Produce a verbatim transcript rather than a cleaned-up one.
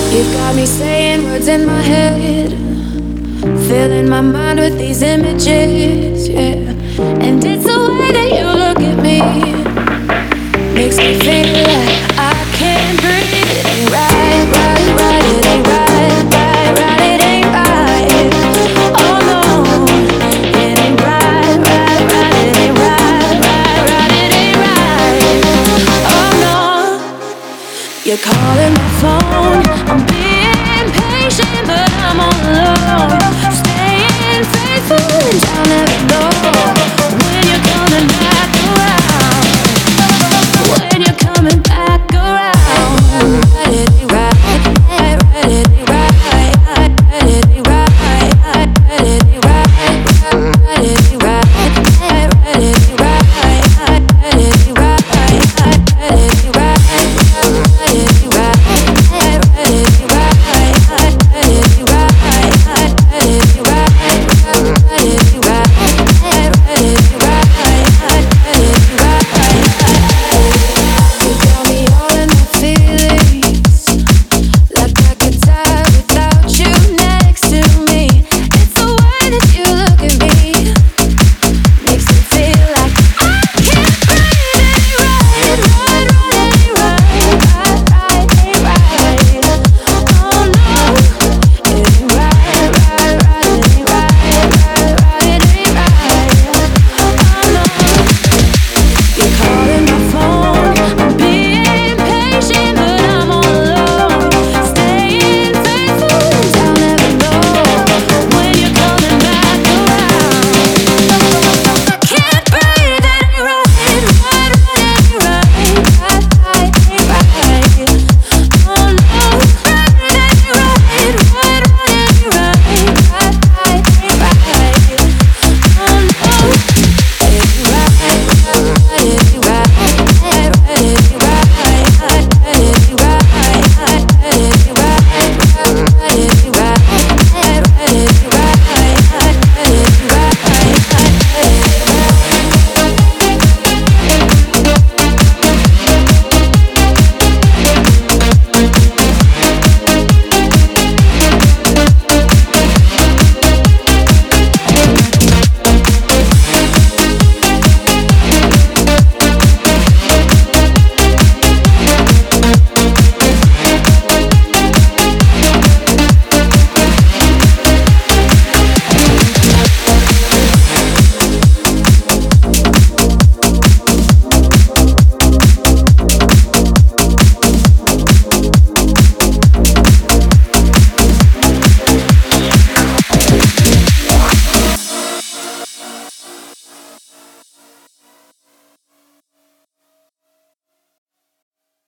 You've got me saying words in my head, filling my mind with these images, yeah. And it's the way that you look at me, makes me feel like I can't breathe. It ain't right, right, right, it ain't right, right, right, it ain't right. Oh no, it ain't right, right, right, it ain't right, right, right, it ain't right. Oh no, you're calling my phone, I'm being patient but I'm all alone, staying faithful and I'll never know.